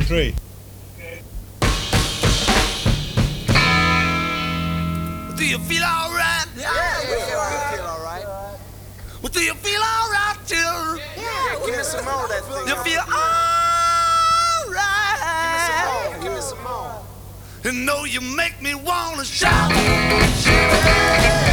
3. Do you feel alright? Yeah, we feel alright. Well, do you feel alright, children? Yeah, give me some more of that thing. You feel alright? Give me some more. You know you make me wanna shout.